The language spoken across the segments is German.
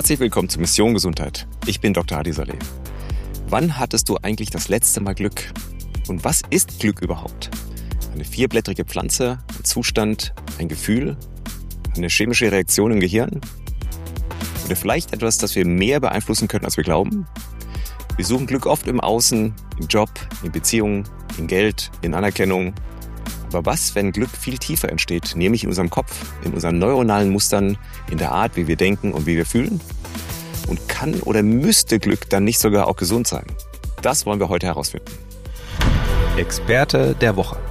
Herzlich willkommen zu Mission Gesundheit. Ich bin Dr. Hadi Saleh. Wann hattest du eigentlich das letzte Mal Glück? Und was ist Glück überhaupt? Eine vierblättrige Pflanze, ein Zustand, ein Gefühl, eine chemische Reaktion im Gehirn? Oder vielleicht etwas, das wir mehr beeinflussen können, als wir glauben? Wir suchen Glück oft im Außen, im Job, in Beziehungen, in Geld, in Anerkennung. Aber was, wenn Glück viel tiefer entsteht, nämlich in unserem Kopf, in unseren neuronalen Mustern, in der Art, wie wir denken und wie wir fühlen? Und kann oder müsste Glück dann nicht sogar auch gesund sein? Das wollen wir heute herausfinden. Experte der Woche.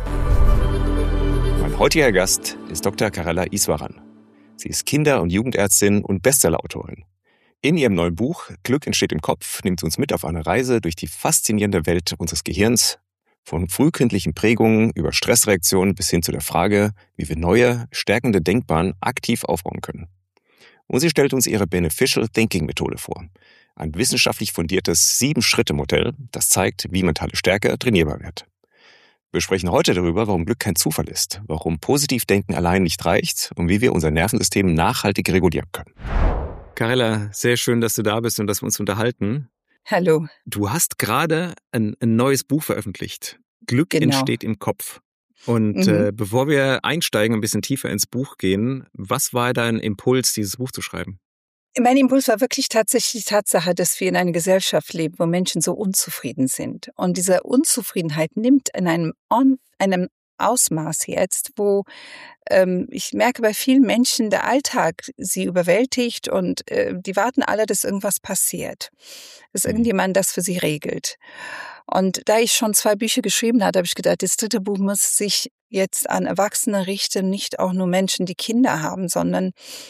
Mein heutiger Gast ist Dr. Karela Iswaran. Sie ist Kinder- und Jugendärztin und Bestsellerautorin. In ihrem neuen Buch Glück entsteht im Kopf nimmt sie uns mit auf eine Reise durch die faszinierende Welt unseres Gehirns, von frühkindlichen Prägungen über Stressreaktionen bis hin zu der Frage, wie wir neue, stärkende Denkbahnen aktiv aufbauen können. Und sie stellt uns ihre Beneficial Thinking Methode vor. Ein wissenschaftlich fundiertes 7-Schritte-Modell, das zeigt, wie mentale Stärke trainierbar wird. Wir sprechen heute darüber, warum Glück kein Zufall ist, warum Positivdenken allein nicht reicht und wie wir unser Nervensystem nachhaltig regulieren können. Karela, sehr schön, dass du da bist und dass wir uns unterhalten. Hallo. Du hast gerade ein neues Buch veröffentlicht. Glück entsteht im Kopf. Und bevor wir einsteigen, ein bisschen tiefer ins Buch gehen, was war dein Impuls, dieses Buch zu schreiben? Mein Impuls war wirklich tatsächlich die Tatsache, dass wir in einer Gesellschaft leben, wo Menschen so unzufrieden sind. Und diese Unzufriedenheit nimmt in einem Ausmaß jetzt, wo ich merke bei vielen Menschen, der Alltag sie überwältigt und die warten alle, dass irgendwas passiert, dass irgendjemand das für sie regelt. Und da ich schon 2 Bücher geschrieben hatte, habe ich gedacht, das 3. Buch muss sich jetzt an Erwachsene richten, nicht auch nur Menschen, die Kinder haben, sondern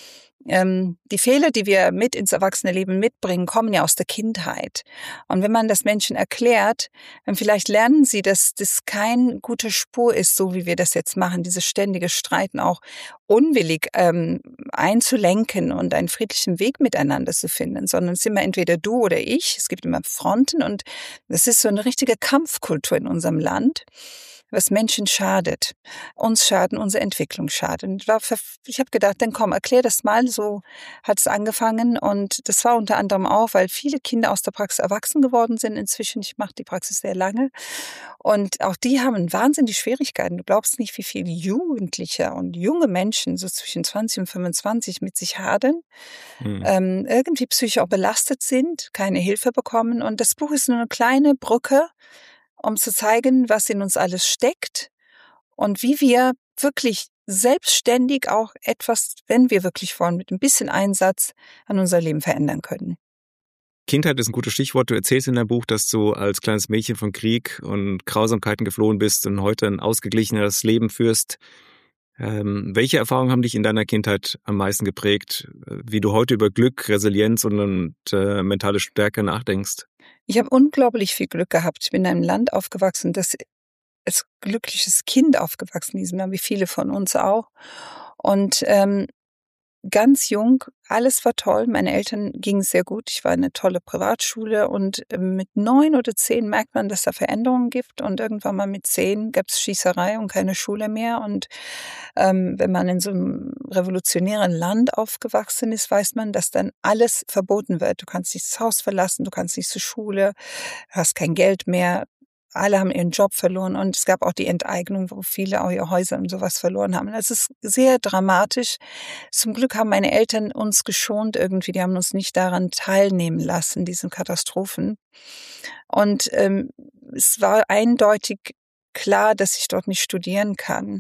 die Fehler, die wir mit ins Erwachsenenleben mitbringen, kommen ja aus der Kindheit. Und wenn man das Menschen erklärt, dann vielleicht lernen sie, dass das keine gute Spur ist, so wie wir das jetzt machen, dieses ständige Streiten auch unwillig einzulenken und einen friedlichen Weg miteinander zu finden, sondern es ist immer entweder du oder ich. Es gibt immer Fronten und das ist so eine richtige Kampfkultur in unserem Land, was Menschen schadet. Uns schaden, unsere Entwicklung schadet. Und ich habe gedacht, dann komm, erklär das mal. So hat es angefangen. Und das war unter anderem auch, weil viele Kinder aus der Praxis erwachsen geworden sind inzwischen. Ich mache die Praxis sehr lange. Und auch die haben wahnsinnig Schwierigkeiten. Du glaubst nicht, wie viele Jugendliche und junge Menschen so zwischen 20 und 25 mit sich hadern, irgendwie psychisch auch belastet sind, keine Hilfe bekommen. Und das Buch ist nur eine kleine Brücke, um zu zeigen, was in uns alles steckt und wie wir wirklich selbstständig auch etwas, wenn wir wirklich wollen, mit ein bisschen Einsatz an unser Leben verändern können. Kindheit ist ein gutes Stichwort. Du erzählst in deinem Buch, dass du als kleines Mädchen von Krieg und Grausamkeiten geflohen bist und heute ein ausgeglicheneres Leben führst. Welche Erfahrungen haben dich in deiner Kindheit am meisten geprägt, wie du heute über Glück, Resilienz und mentale Stärke nachdenkst? Ich habe unglaublich viel Glück gehabt. Ich bin in einem Land aufgewachsen, das als glückliches Kind aufgewachsen ist, wie viele von uns auch. Und ganz jung, alles war toll. Meine Eltern gingen sehr gut. Ich war in einer tolle Privatschule und mit 9 oder 10 merkt man, dass da Veränderungen gibt. Und irgendwann mal mit 10 gab es Schießerei und keine Schule mehr. Und wenn man in so einem revolutionären Land aufgewachsen ist, weiß man, dass dann alles verboten wird. Du kannst nicht das Haus verlassen, du kannst nicht zur Schule, du hast kein Geld mehr. Alle haben ihren Job verloren und es gab auch die Enteignung, wo viele auch ihre Häuser und sowas verloren haben. Das ist sehr dramatisch. Zum Glück haben meine Eltern uns geschont irgendwie. Die haben uns nicht daran teilnehmen lassen, diesen Katastrophen. Und es war eindeutig klar, dass ich dort nicht studieren kann.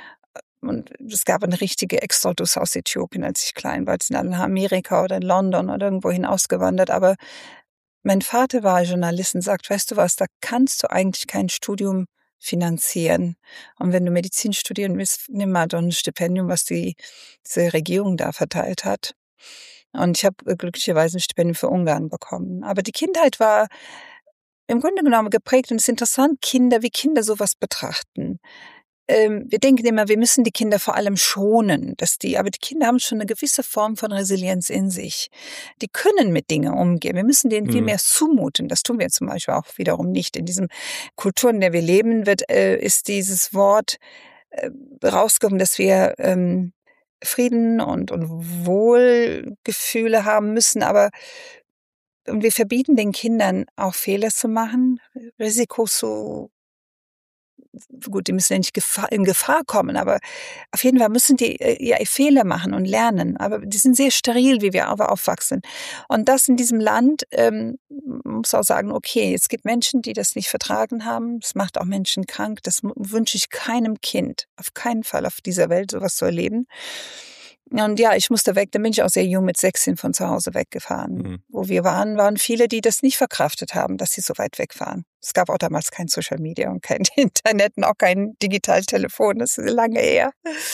Und es gab eine richtige Exodus aus Äthiopien, als ich klein war. Sie sind alle nach Amerika oder in London oder irgendwo hin ausgewandert. Aber mein Vater war Journalist und sagt, weißt du was, da kannst du eigentlich kein Studium finanzieren. Und wenn du Medizin studieren willst, nimm mal doch ein Stipendium, was diese Regierung da verteilt hat. Und ich habe glücklicherweise ein Stipendium für Ungarn bekommen. Aber die Kindheit war im Grunde genommen geprägt und es ist interessant, wie Kinder sowas betrachten. Wir denken immer, wir müssen die Kinder vor allem schonen, aber die Kinder haben schon eine gewisse Form von Resilienz in sich. Die können mit Dingen umgehen. Wir müssen denen viel mehr zumuten. Das tun wir zum Beispiel auch wiederum nicht. In diesen Kulturen, in der wir leben, ist dieses Wort rausgekommen, dass wir Frieden und Wohlgefühle haben müssen, aber und wir verbieten den Kindern auch Fehler zu machen, Risikos zu gut, die müssen ja nicht in Gefahr kommen, aber auf jeden Fall müssen die ja Fehler machen und lernen. Aber die sind sehr steril, wie wir aber aufwachsen. Und das in diesem Land, muss auch sagen, okay, es gibt Menschen, die das nicht vertragen haben. Es macht auch Menschen krank. Das wünsche ich keinem Kind, auf keinen Fall auf dieser Welt sowas zu erleben. Und ja, ich musste weg, da bin ich auch sehr jung mit 16 von zu Hause weggefahren. Mhm. Wo wir waren viele, die das nicht verkraftet haben, dass sie so weit wegfahren. Es gab auch damals kein Social Media und kein Internet und auch kein Digitaltelefon, das ist lange her.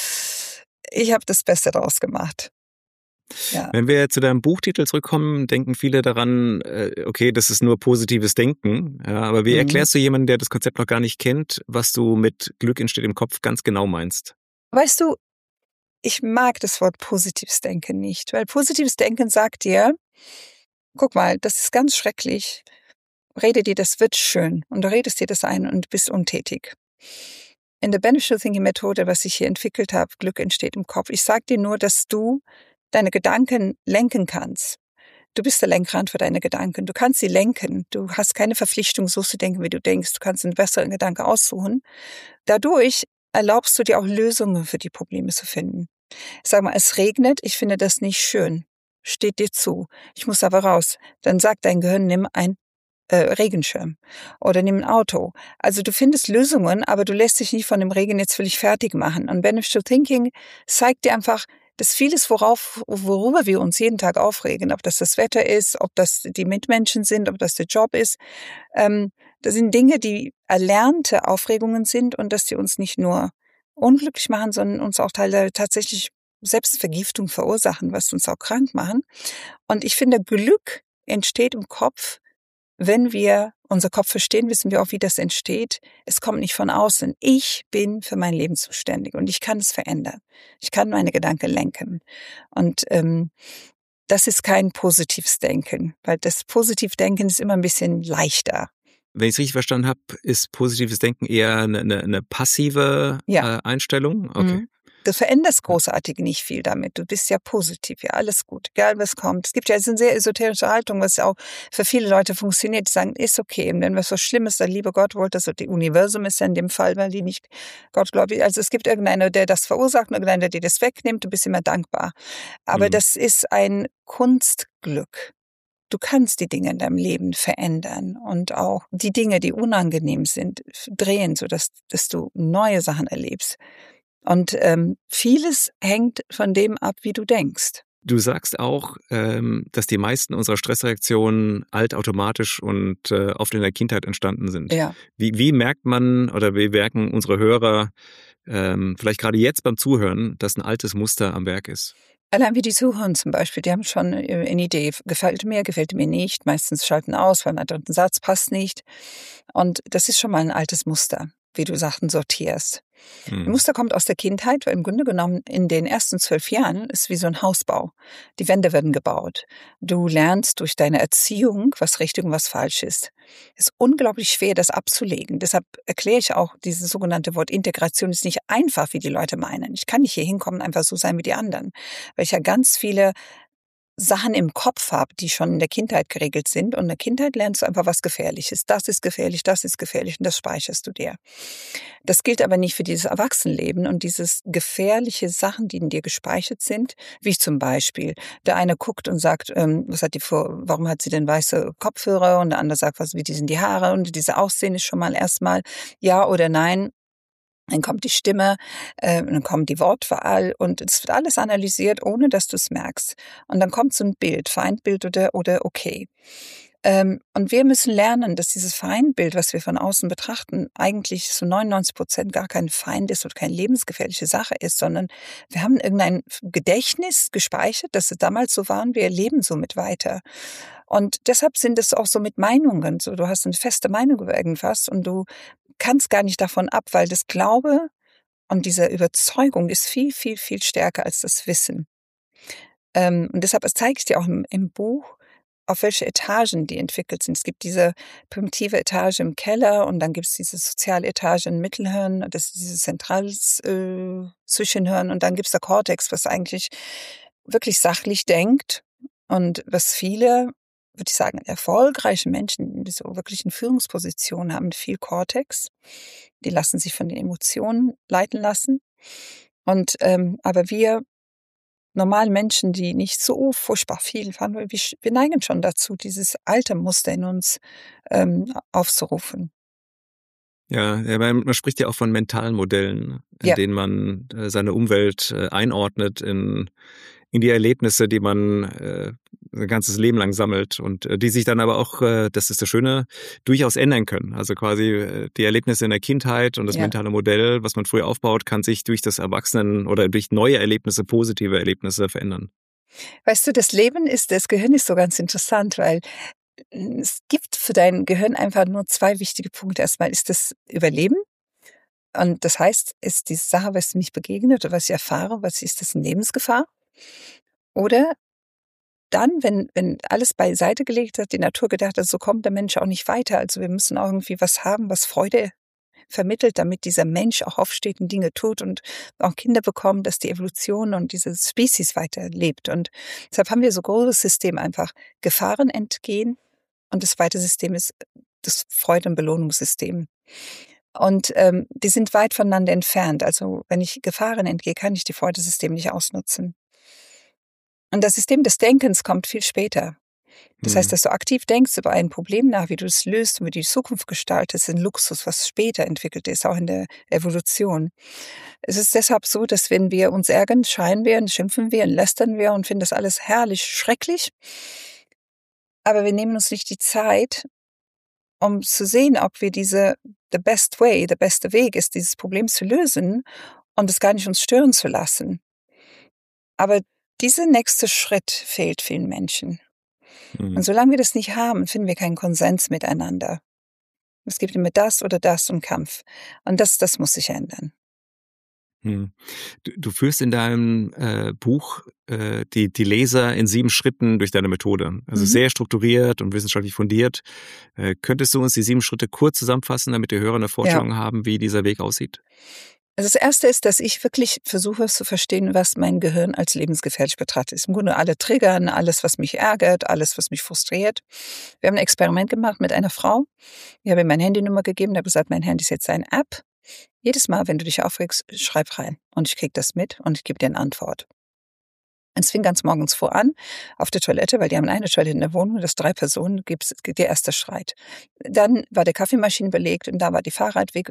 Ich habe das Beste daraus gemacht. Ja. Wenn wir zu deinem Buchtitel zurückkommen, denken viele daran, okay, das ist nur positives Denken. Ja, aber wie erklärst du jemandem, der das Konzept noch gar nicht kennt, was du mit Glück entsteht im Kopf ganz genau meinst? Weißt du, ich mag das Wort positives Denken nicht, weil positives Denken sagt dir, guck mal, das ist ganz schrecklich. Rede dir, das wird schön. Und du redest dir das ein und bist untätig. In der Beneficial Thinking Methode, was ich hier entwickelt habe, Glück entsteht im Kopf. Ich sage dir nur, dass du deine Gedanken lenken kannst. Du bist der Lenkrad für deine Gedanken. Du kannst sie lenken. Du hast keine Verpflichtung, so zu denken, wie du denkst. Du kannst einen besseren Gedanke aussuchen. Dadurch erlaubst du dir auch Lösungen für die Probleme zu finden. Sag mal, es regnet, ich finde das nicht schön. Steht dir zu. Ich muss aber raus. Dann sagt dein Gehirn, nimm ein Regenschirm oder nimm ein Auto. Also du findest Lösungen, aber du lässt dich nicht von dem Regen jetzt völlig fertig machen. Und Beneficial Thinking zeigt dir einfach, dass vieles, worüber wir uns jeden Tag aufregen, ob das Wetter ist, ob das die Mitmenschen sind, ob das der Job ist, das sind Dinge, die erlernte Aufregungen sind und dass die uns nicht nur unglücklich machen, sondern uns auch teilweise tatsächlich Selbstvergiftung verursachen, was uns auch krank machen. Und ich finde, Glück entsteht im Kopf. Wenn wir unser Kopf verstehen, wissen wir auch, wie das entsteht. Es kommt nicht von außen. Ich bin für mein Leben zuständig und ich kann es verändern. Ich kann meine Gedanken lenken. Und das ist kein positives Denken, weil das Positivdenken ist immer ein bisschen leichter. Wenn ich es richtig verstanden habe, ist positives Denken eher eine passive Einstellung? Okay. Mhm. Du veränderst großartig nicht viel damit. Du bist ja positiv, ja, alles gut, egal was kommt. Es gibt ja eine sehr esoterische Haltung, was auch für viele Leute funktioniert, die sagen, ist okay. Und wenn was so schlimm ist, der liebe Gott wollte, also die Universum ist ja in dem Fall, weil die nicht Gott glaubt. Also es gibt irgendeiner, der das verursacht und irgendeiner, der dir das wegnimmt. Du bist immer dankbar. Aber das ist ein Kunstglück. Du kannst die Dinge in deinem Leben verändern und auch die Dinge, die unangenehm sind, drehen, sodass du neue Sachen erlebst. Und vieles hängt von dem ab, wie du denkst. Du sagst auch, dass die meisten unserer Stressreaktionen altautomatisch und oft in der Kindheit entstanden sind. Ja. Wie merkt man oder wie merken unsere Hörer vielleicht gerade jetzt beim Zuhören, dass ein altes Muster am Werk ist? Allein wie die zuhören zum Beispiel, die haben schon eine Idee, gefällt mir nicht. Meistens schalten aus, weil ein dritten Satz passt nicht. Und das ist schon mal ein altes Muster, wie du Sachen sortierst. Ein Muster kommt aus der Kindheit, weil im Grunde genommen in den ersten 12 Jahren ist wie so ein Hausbau. Die Wände werden gebaut. Du lernst durch deine Erziehung, was richtig und was falsch ist. Es ist unglaublich schwer, das abzulegen. Deshalb erkläre ich auch, dieses sogenannte Wort Integration ist nicht einfach, wie die Leute meinen. Ich kann nicht hier hinkommen und einfach so sein wie die anderen, weil ich ja ganz viele Sachen im Kopf habe, die schon in der Kindheit geregelt sind. Und in der Kindheit lernst du einfach was Gefährliches. Das ist gefährlich und das speicherst du dir. Das gilt aber nicht für dieses Erwachsenenleben und dieses gefährliche Sachen, die in dir gespeichert sind, wie zum Beispiel, der eine guckt und sagt, warum hat sie denn weiße Kopfhörer? Und der andere sagt, wie sind die Haare? Und diese Aussehen ist schon mal erstmal ja oder nein. Dann kommt die Stimme, dann kommt die Wortwahl und es wird alles analysiert, ohne dass du es merkst. Und dann kommt so ein Bild, Feindbild oder okay. Und wir müssen lernen, dass dieses Feindbild, was wir von außen betrachten, eigentlich zu 99% gar kein Feind ist oder keine lebensgefährliche Sache ist, sondern wir haben irgendein Gedächtnis gespeichert, dass es damals so war und wir leben somit weiter. Und deshalb sind es auch so mit Meinungen. So, du hast eine feste Meinung über irgendwas und du kannst gar nicht davon ab, weil das Glaube und diese Überzeugung ist viel, viel, viel stärker als das Wissen. Und deshalb, das zeige ich dir auch im Buch, auf welche Etagen die entwickelt sind. Es gibt diese primitive Etage im Keller und dann gibt es diese soziale Etage im Mittelhirn, das ist dieses zentrales Zwischenhirn und dann gibt es der Kortex, was eigentlich wirklich sachlich denkt und was viele, würde ich sagen, erfolgreiche Menschen, die so wirklich in Führungspositionen haben, viel Kortex. Die lassen sich von den Emotionen leiten lassen. Und aber wir normalen Menschen, die nicht so furchtbar viel fahren, weil wir neigen schon dazu, dieses alte Muster in uns aufzurufen. Ja, man spricht ja auch von mentalen Modellen, in Ja. denen man seine Umwelt einordnet in die Erlebnisse, die man sein ganzes Leben lang sammelt und die sich dann aber auch, das ist das Schöne, durchaus ändern können. Also quasi die Erlebnisse in der Kindheit und das Ja. mentale Modell, was man früher aufbaut, kann sich durch das Erwachsenen oder durch neue Erlebnisse, positive Erlebnisse verändern. Weißt du, das Gehirn ist so ganz interessant, weil es gibt für dein Gehirn einfach nur zwei wichtige Punkte. Erstmal ist das Überleben. Und das heißt, ist die Sache, was mich begegnet oder was ich erfahre, was ist das eine Lebensgefahr? Oder dann, wenn alles beiseite gelegt hat, die Natur gedacht hat, so kommt der Mensch auch nicht weiter. Also wir müssen auch irgendwie was haben, was Freude vermittelt, damit dieser Mensch auch aufsteht und Dinge tut und auch Kinder bekommt, dass die Evolution und diese Species weiterlebt. Und deshalb haben wir so großes System einfach Gefahren entgehen und das zweite System ist das Freude- und Belohnungssystem. Und die sind weit voneinander entfernt. Also wenn ich Gefahren entgehe, kann ich die Freudesystem nicht ausnutzen. Und das System des Denkens kommt viel später. Das heißt, dass du aktiv denkst über ein Problem nach, wie du es löst und wie du die Zukunft gestaltest, ist ein Luxus, was später entwickelt ist, auch in der Evolution. Es ist deshalb so, dass wenn wir uns ärgern, schreien wir und schimpfen wir und lästern wir und finden das alles herrlich, schrecklich. Aber wir nehmen uns nicht die Zeit, um zu sehen, ob wir the best way, der beste Weg ist, dieses Problem zu lösen und es gar nicht uns stören zu lassen. Aber dieser nächste Schritt fehlt vielen Menschen. Und solange wir das nicht haben, finden wir keinen Konsens miteinander. Es gibt immer das oder das und Kampf. Und das muss sich ändern. Du führst in deinem Buch die Leser in 7 Schritten durch deine Methode. Also sehr strukturiert und wissenschaftlich fundiert. Könntest du uns die 7 Schritte kurz zusammenfassen, damit die Hörer eine Vorstellung haben, wie dieser Weg aussieht? Also das Erste ist, dass ich wirklich versuche zu verstehen, was mein Gehirn als lebensgefährlich betrachtet. Im Grunde alle Triggern, alles, was mich ärgert, alles, was mich frustriert. Wir haben ein Experiment gemacht mit einer Frau. Ich habe ihr meine Handynummer gegeben, habe gesagt, mein Handy ist jetzt eine App. Jedes Mal, wenn du dich aufregst, schreib rein. Und ich krieg das mit und ich gebe dir eine Antwort. Es fing ganz morgens vor an, auf der Toilette, weil die haben eine Toilette in der Wohnung, das 3 Personen, der erste Schreit. Dann war der Kaffeemaschine belegt und da war die Fahrradweg,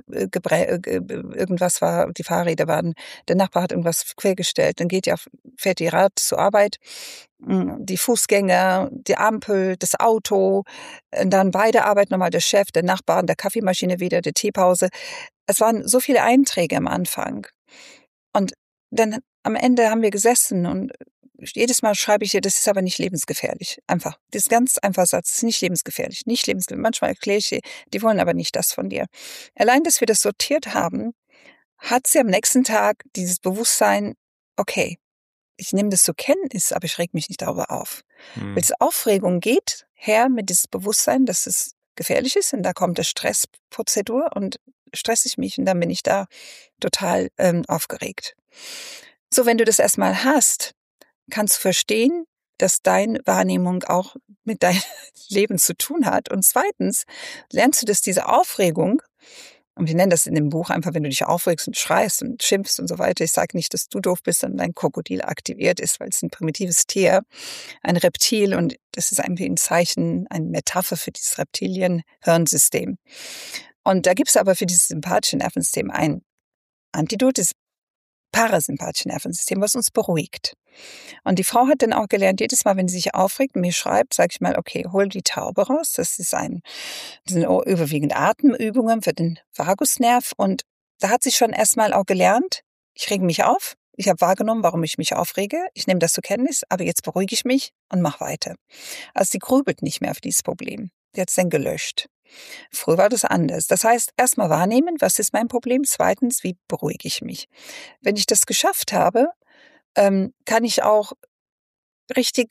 irgendwas war, die Fahrräder waren, der Nachbar hat irgendwas quergestellt, dann fährt die Rad zur Arbeit, die Fußgänger, die Ampel, das Auto, dann beide arbeiten nochmal, der Chef, der Nachbar, der Kaffeemaschine wieder, die Teepause. Es waren so viele Einträge am Anfang. Und dann am Ende haben wir gesessen und jedes Mal schreibe ich ihr, das ist aber nicht lebensgefährlich. Einfach. Das ist ganz einfach Satz, das ist nicht lebensgefährlich. Nicht lebensgefährlich. Manchmal erkläre ich ihr, die wollen aber nicht das von dir. Allein, dass wir das sortiert haben, hat sie am nächsten Tag dieses Bewusstsein, okay, ich nehme das zur Kenntnis, aber ich reg mich nicht darüber auf. Weil es Aufregung geht her mit diesem Bewusstsein, dass es gefährlich ist und da kommt der Stressprozedur und stresse ich mich und dann bin ich da total aufgeregt. So, wenn du das erstmal hast, kannst du verstehen, dass deine Wahrnehmung auch mit deinem Leben zu tun hat. Und zweitens lernst du, dass diese Aufregung, und wir nennen das in dem Buch einfach, wenn du dich aufregst und schreist und schimpfst und so weiter, ich sage nicht, dass du doof bist, sondern dein Krokodil aktiviert ist, weil es ein primitives Tier, ein Reptil und das ist irgendwie ein Zeichen, eine Metapher für dieses Reptilien-Hirnsystem. Und da gibt es aber für dieses sympathische Nervensystem ein Antidot, das parasympathische Nervensystem, was uns beruhigt. Und die Frau hat dann auch gelernt, jedes Mal, wenn sie sich aufregt und mir schreibt, sage ich mal, okay, hol die Taube raus. Das sind überwiegend Atemübungen für den Vagusnerv. Und da hat sie schon erstmal auch gelernt, ich rege mich auf. Ich habe wahrgenommen, warum ich mich aufrege. Ich nehme das zur Kenntnis, aber jetzt beruhige ich mich und mache weiter. Also sie grübelt nicht mehr auf dieses Problem. Die hat es dann gelöscht. Früher war das anders. Das heißt, erstmal wahrnehmen, was ist mein Problem? Zweitens, wie beruhige ich mich? Wenn ich das geschafft habe, kann ich auch richtig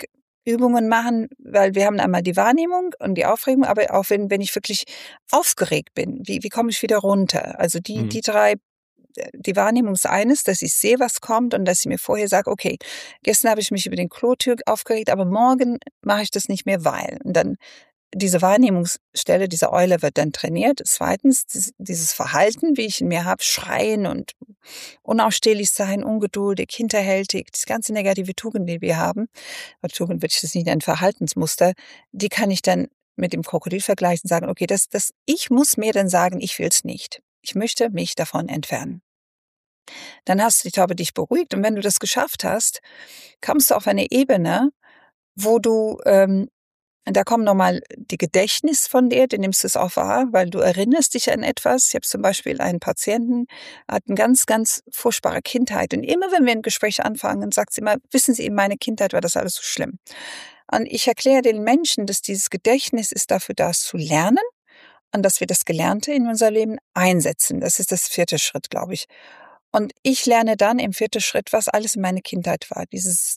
Übungen machen, weil wir haben einmal die Wahrnehmung und die Aufregung, aber auch wenn ich wirklich aufgeregt bin, wie komme ich wieder runter? Also die drei, die Wahrnehmung ist eines, dass ich sehe, was kommt und dass ich mir vorher sage, okay, gestern habe ich mich über den Klotür aufgeregt, aber morgen mache ich das nicht mehr, weil. Und dann diese Wahrnehmungsstelle, diese Eule wird dann trainiert. Zweitens, dieses Verhalten, wie ich in mir habe, schreien und unausstehlich sein, ungeduldig, hinterhältig, das ganze negative Tugend, die wir haben, oder Tugend würde ich das nicht nennen, Verhaltensmuster, die kann ich dann mit dem Krokodil vergleichen und sagen, okay, ich muss mir dann sagen, ich will es nicht. Ich möchte mich davon entfernen. Dann hast du die Taube dich beruhigt und wenn du das geschafft hast, kommst du auf eine Ebene, wo du da kommen nochmal die Gedächtnis von dir, du nimmst es auch wahr, weil du erinnerst dich an etwas. Ich habe zum Beispiel einen Patienten, hat eine ganz, ganz furchtbare Kindheit. Und immer, wenn wir ein Gespräch anfangen, sagt sie immer, wissen Sie, in meiner Kindheit war das alles so schlimm. Und ich erkläre den Menschen, dass dieses Gedächtnis ist dafür da, es zu lernen und dass wir das Gelernte in unser Leben einsetzen. Das ist das 4. Schritt, glaube ich. Und ich lerne dann im 4. Schritt, was alles in meiner Kindheit war. Diese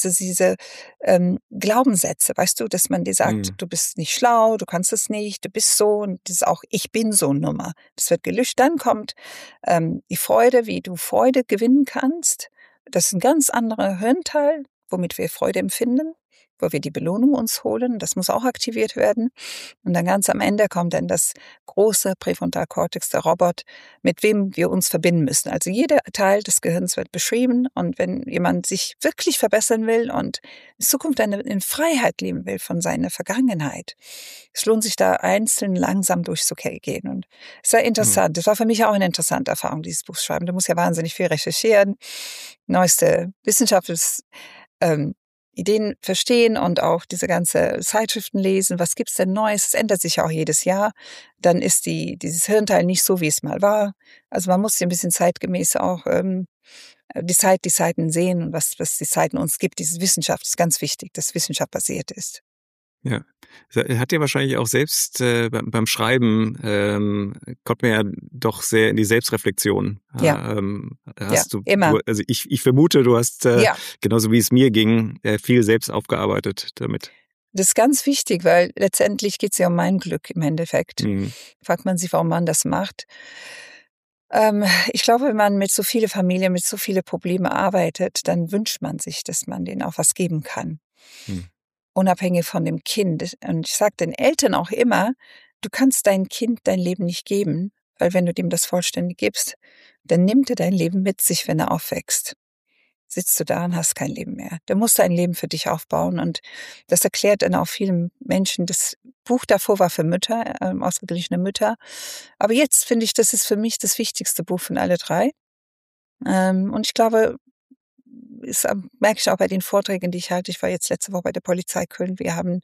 Glaubenssätze, weißt du, dass man dir sagt, du bist nicht schlau, du kannst es nicht, du bist so und das ist auch Ich bin so Nummer. Das wird gelöscht. Dann kommt die Freude, wie du Freude gewinnen kannst. Das ist ein ganz anderer Hirnteil, womit wir Freude empfinden, wo wir die Belohnung uns holen. Das muss auch aktiviert werden. Und dann ganz am Ende kommt dann das große Präfrontalkortex, der Robot, mit wem wir uns verbinden müssen. Also jeder Teil des Gehirns wird beschrieben. Und wenn jemand sich wirklich verbessern will und in Zukunft in Freiheit leben will von seiner Vergangenheit, es lohnt sich da einzeln langsam durchzugehen. Und es war interessant. Das war für mich auch eine interessante Erfahrung, dieses Buch schreiben. Du musst ja wahnsinnig viel recherchieren, neueste wissenschaftliche Ideen verstehen und auch diese ganze Zeitschriften lesen. Was gibt's denn Neues? Es ändert sich ja auch jedes Jahr. Dann ist dieses Hirnteil nicht so, wie es mal war. Also man muss ein bisschen zeitgemäß auch die Zeiten sehen und was die Zeiten uns gibt. Diese Wissenschaft ist ganz wichtig, dass Wissenschaft basiert ist. Ja, hat dir wahrscheinlich auch selbst beim Schreiben kommt man ja doch sehr in die Selbstreflexion. Ja, Hast du immer. Also ich vermute, du hast genauso wie es mir ging viel selbst aufgearbeitet damit. Das ist ganz wichtig, weil letztendlich geht es ja um mein Glück im Endeffekt. Fragt man sich, warum man das macht. Ich glaube, wenn man mit so vielen Familien, mit so vielen Problemen arbeitet, dann wünscht man sich, dass man denen auch was geben kann. Unabhängig von dem Kind. Und ich sage den Eltern auch immer, du kannst dein Kind dein Leben nicht geben, weil wenn du dem das vollständig gibst, dann nimmt er dein Leben mit sich, wenn er aufwächst. Sitzt du da und hast kein Leben mehr. Du musst ein Leben für dich aufbauen und das erklärt dann auch vielen Menschen. Das Buch davor war für Mütter, ausgeglichene Mütter. Aber jetzt finde ich, das ist für mich das wichtigste Buch von alle 3. Und ich glaube, das merke ich auch bei den Vorträgen, die ich halte. Ich war jetzt letzte Woche bei der Polizei Köln. Wir haben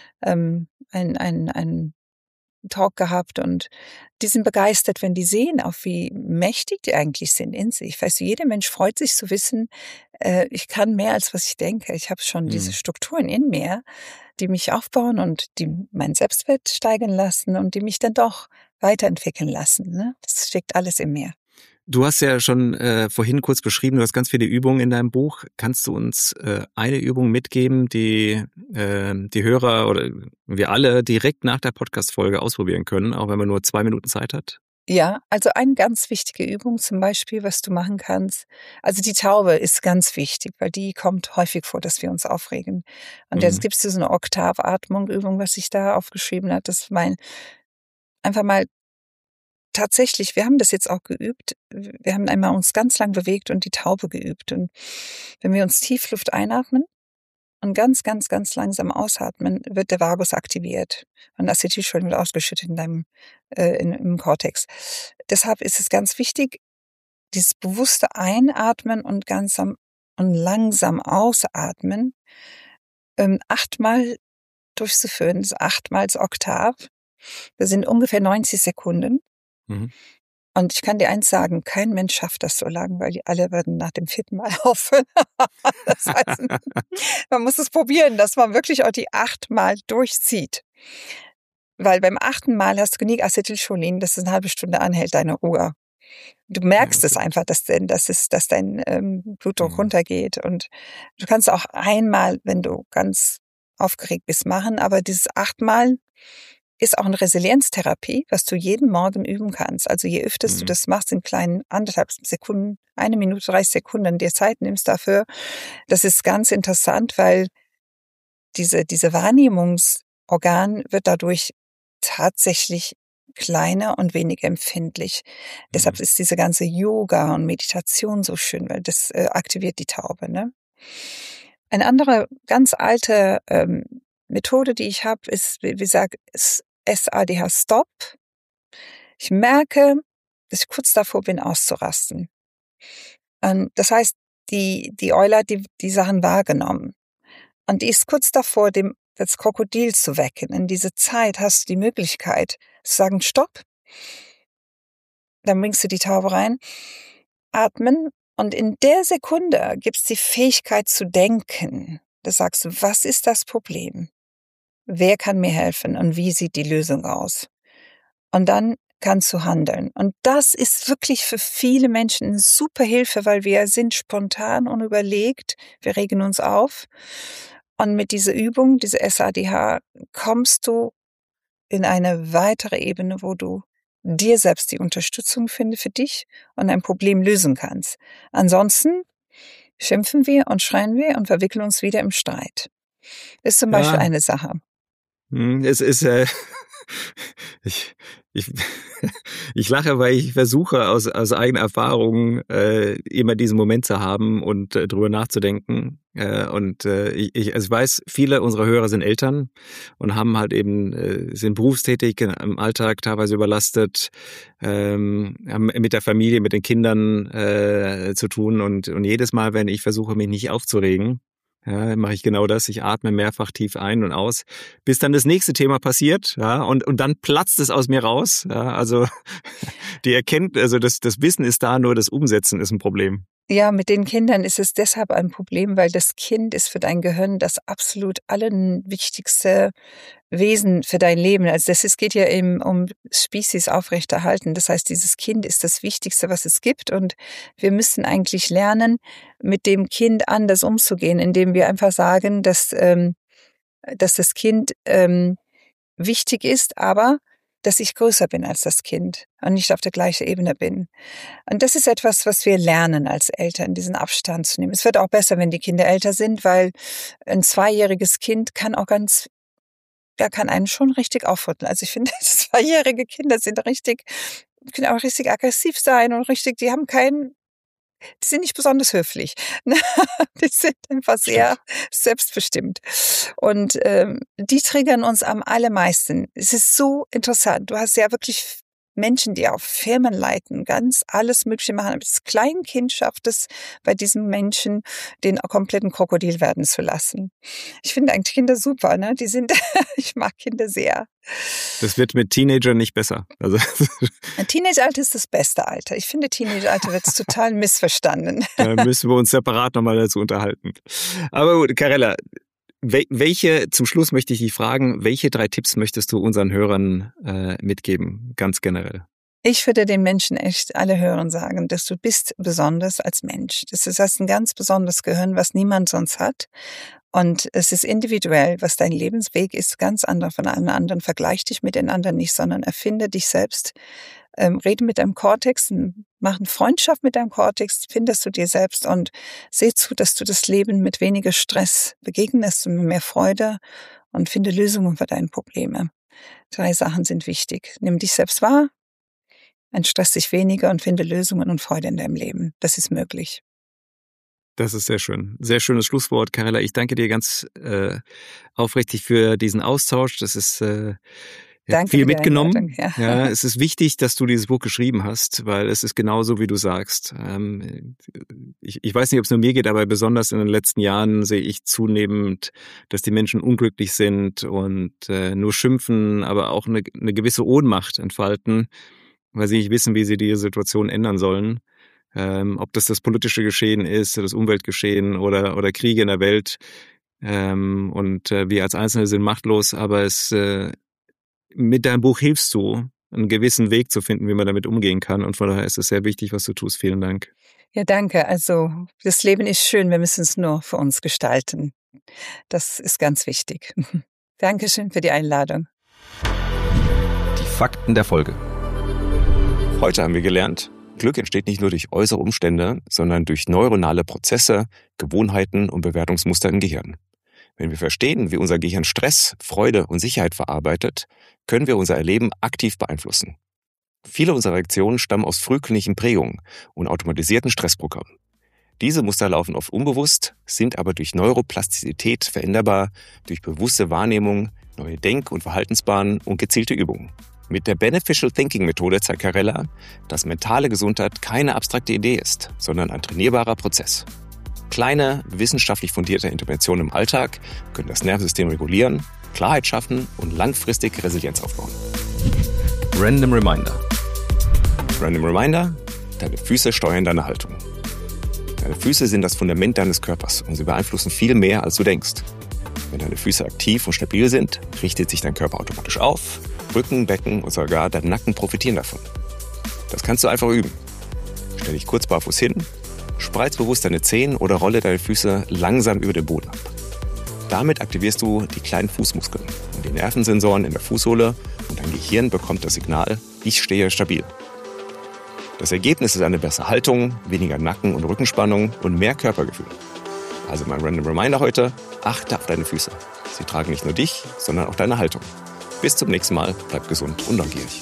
einen Talk gehabt und die sind begeistert, wenn die sehen, auch wie mächtig die eigentlich sind in sich. Weißt du, jeder Mensch freut sich zu wissen, ich kann mehr, als was ich denke. Ich habe schon diese Strukturen in mir, die mich aufbauen und die meinen Selbstwert steigern lassen und die mich dann doch weiterentwickeln lassen. Ne? Das steckt alles in mir. Du hast ja schon vorhin kurz beschrieben, du hast ganz viele Übungen in deinem Buch. Kannst du uns eine Übung mitgeben, die die Hörer oder wir alle direkt nach der Podcast-Folge ausprobieren können, auch wenn man nur 2 Minuten Zeit hat? Ja, also eine ganz wichtige Übung zum Beispiel, was du machen kannst. Also die Taube ist ganz wichtig, weil die kommt häufig vor, dass wir uns aufregen. Und jetzt gibt es so eine Oktavatmung-Übung, was ich da aufgeschrieben habe. Das ist einfach mal tatsächlich, wir haben das jetzt auch geübt. Wir haben einmal uns ganz lang bewegt und die Taube geübt. Und wenn wir uns Tiefluft einatmen und ganz, ganz, ganz langsam ausatmen, wird der Vagus aktiviert. Und Acetylcholin wird ausgeschüttet in deinem im Kortex. Deshalb ist es ganz wichtig, dieses bewusste Einatmen und langsam ausatmen 8-mal durchzuführen. Das 8-mal als Oktav. Das sind ungefähr 90 Sekunden. Und ich kann dir eins sagen, kein Mensch schafft das so lange, weil die alle würden nach dem 4. Mal aufhören. Das heißt, man muss es probieren, dass man wirklich auch die 8-mal durchzieht. Weil beim 8. Mal hast du genug Acetylcholin, dass es eine halbe Stunde anhält, deine Ruhe. Du merkst es einfach, dass dein Blutdruck runtergeht. Und du kannst auch einmal, wenn du ganz aufgeregt bist, machen. Aber dieses 8-mal ist auch eine Resilienztherapie, was du jeden Morgen üben kannst. Also je öfter du das machst, in kleinen 1,5 Sekunden, 1 Minute, 30 Sekunden, dir Zeit nimmst dafür, das ist ganz interessant, weil diese Wahrnehmungsorgan wird dadurch tatsächlich kleiner und weniger empfindlich. Deshalb ist diese ganze Yoga und Meditation so schön, weil das aktiviert die Taube. Ne? Eine andere ganz alte Methode, die ich habe, ist, wie gesagt, SADH Stop. Ich merke, dass ich kurz davor bin, auszurasten. Das heißt, die Eule hat die Sachen wahrgenommen. Und die ist kurz davor, das Krokodil zu wecken. In dieser Zeit hast du die Möglichkeit zu sagen, Stopp. Dann bringst du die Taube rein, atmen. Und in der Sekunde gibt's die Fähigkeit zu denken. Da sagst du, was ist das Problem? Wer kann mir helfen und wie sieht die Lösung aus? Und dann kannst du handeln. Und das ist wirklich für viele Menschen eine super Hilfe, weil wir sind spontan und überlegt. Wir regen uns auf. Und mit dieser Übung, diese SADH, kommst du in eine weitere Ebene, wo du dir selbst die Unterstützung findest für dich und ein Problem lösen kannst. Ansonsten schimpfen wir und schreien wir und verwickeln uns wieder im Streit. Das ist zum Beispiel eine Sache. Es ist, ich, ich lache, weil ich versuche aus eigener Erfahrung immer diesen Moment zu haben und drüber nachzudenken. Ich weiß, viele unserer Hörer sind Eltern und haben halt eben sind berufstätig, im Alltag teilweise überlastet, haben mit der Familie, mit den Kindern zu tun und jedes Mal, wenn ich versuche, mich nicht aufzuregen, mache ich genau das. Ich atme mehrfach tief ein und aus, bis dann das nächste Thema passiert, und dann platzt es aus mir raus. Ja, also das Wissen ist da, nur das Umsetzen ist ein Problem. Ja, mit den Kindern ist es deshalb ein Problem, weil das Kind ist für dein Gehirn das absolut wichtigste Wesen für dein Leben. Also es geht ja eben um Spezies aufrechterhalten. Das heißt, dieses Kind ist das Wichtigste, was es gibt. Und wir müssen eigentlich lernen, mit dem Kind anders umzugehen, indem wir einfach sagen, dass das Kind wichtig ist, aber dass ich größer bin als das Kind und nicht auf der gleichen Ebene bin. Und das ist etwas, was wir lernen als Eltern, diesen Abstand zu nehmen. Es wird auch besser, wenn die Kinder älter sind, weil ein 2-jähriges Kind kann einen schon richtig aufrütteln. Also ich finde, 2-jährige Kinder können auch richtig aggressiv sein und die sind nicht besonders höflich. Die sind einfach sehr selbstbestimmt. Und die triggern uns am allermeisten. Es ist so interessant. Du hast ja wirklich Menschen, die auch Firmen leiten, ganz alles Mögliche machen. Aber das Kleinkind schafft es, bei diesem Menschen den kompletten Krokodil werden zu lassen. Ich finde eigentlich Kinder super, ne? Ich mag Kinder sehr. Das wird mit Teenagern nicht besser. Also ein Teenageralter ist das beste Alter. Ich finde, Teenageralter wird total missverstanden. Da müssen wir uns separat nochmal dazu unterhalten. Aber gut, Karella, zum Schluss möchte ich dich fragen, welche 3 Tipps möchtest du unseren Hörern mitgeben, ganz generell? Ich würde den Menschen echt alle Hörern sagen, dass du bist besonders als Mensch. Das heißt, ein ganz besonderes Gehirn, was niemand sonst hat. Und es ist individuell, was dein Lebensweg ist, ganz anders von allen anderen. Vergleich dich mit den anderen nicht, sondern erfinde dich selbst. Rede mit deinem Kortex, mach eine Freundschaft mit deinem Kortex, findest du dir selbst und seh zu, dass du das Leben mit weniger Stress begegnest und mit mehr Freude und finde Lösungen für deine Probleme. 3 Sachen sind wichtig. Nimm dich selbst wahr, entstress dich weniger und finde Lösungen und Freude in deinem Leben. Das ist möglich. Das ist sehr schön. Sehr schönes Schlusswort, Karella. Ich danke dir ganz aufrichtig für diesen Austausch. Das ist viel mitgenommen. Ja, es ist wichtig, dass du dieses Buch geschrieben hast, weil es ist genauso, wie du sagst. Ich weiß nicht, ob es nur mir geht, aber besonders in den letzten Jahren sehe ich zunehmend, dass die Menschen unglücklich sind und nur schimpfen, aber auch eine gewisse Ohnmacht entfalten, weil sie nicht wissen, wie sie die Situation ändern sollen. Ob das politische Geschehen ist, das Umweltgeschehen oder Kriege in der Welt. Wir als Einzelne sind machtlos, aber mit deinem Buch hilfst du, einen gewissen Weg zu finden, wie man damit umgehen kann. Und von daher ist es sehr wichtig, was du tust. Vielen Dank. Ja, danke. Also das Leben ist schön, wir müssen es nur für uns gestalten. Das ist ganz wichtig. Dankeschön für die Einladung. Die Fakten der Folge. Heute haben wir gelernt, Glück entsteht nicht nur durch äußere Umstände, sondern durch neuronale Prozesse, Gewohnheiten und Bewertungsmuster im Gehirn. Wenn wir verstehen, wie unser Gehirn Stress, Freude und Sicherheit verarbeitet, können wir unser Erleben aktiv beeinflussen. Viele unserer Reaktionen stammen aus frühkindlichen Prägungen und automatisierten Stressprogrammen. Diese Muster laufen oft unbewusst, sind aber durch Neuroplastizität veränderbar, durch bewusste Wahrnehmung, neue Denk- und Verhaltensbahnen und gezielte Übungen. Mit der Beneficial Thinking Methode zeigt Carella, dass mentale Gesundheit keine abstrakte Idee ist, sondern ein trainierbarer Prozess. Kleine, wissenschaftlich fundierte Interventionen im Alltag können das Nervensystem regulieren, Klarheit schaffen und langfristig Resilienz aufbauen. Random Reminder. Random Reminder: Deine Füße steuern deine Haltung. Deine Füße sind das Fundament deines Körpers und sie beeinflussen viel mehr, als du denkst. Wenn deine Füße aktiv und stabil sind, richtet sich dein Körper automatisch auf. Rücken, Becken und sogar dein Nacken profitieren davon. Das kannst du einfach üben. Stell dich kurz barfuß hin, spreiz bewusst deine Zehen oder rolle deine Füße langsam über den Boden ab. Damit aktivierst du die kleinen Fußmuskeln und die Nervensensoren in der Fußsohle und dein Gehirn bekommt das Signal, ich stehe stabil. Das Ergebnis ist eine bessere Haltung, weniger Nacken- und Rückenspannung und mehr Körpergefühl. Also mein Random Reminder heute: achte auf deine Füße. Sie tragen nicht nur dich, sondern auch deine Haltung. Bis zum nächsten Mal, bleib gesund und neugierig.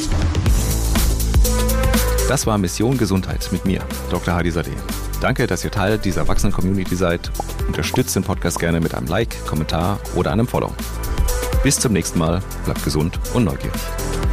Das war Mission Gesundheit mit mir, Dr. Hadi Sadeh. Danke, dass ihr Teil dieser wachsenden Community seid. Unterstützt den Podcast gerne mit einem Like, Kommentar oder einem Follow. Bis zum nächsten Mal, bleibt gesund und neugierig.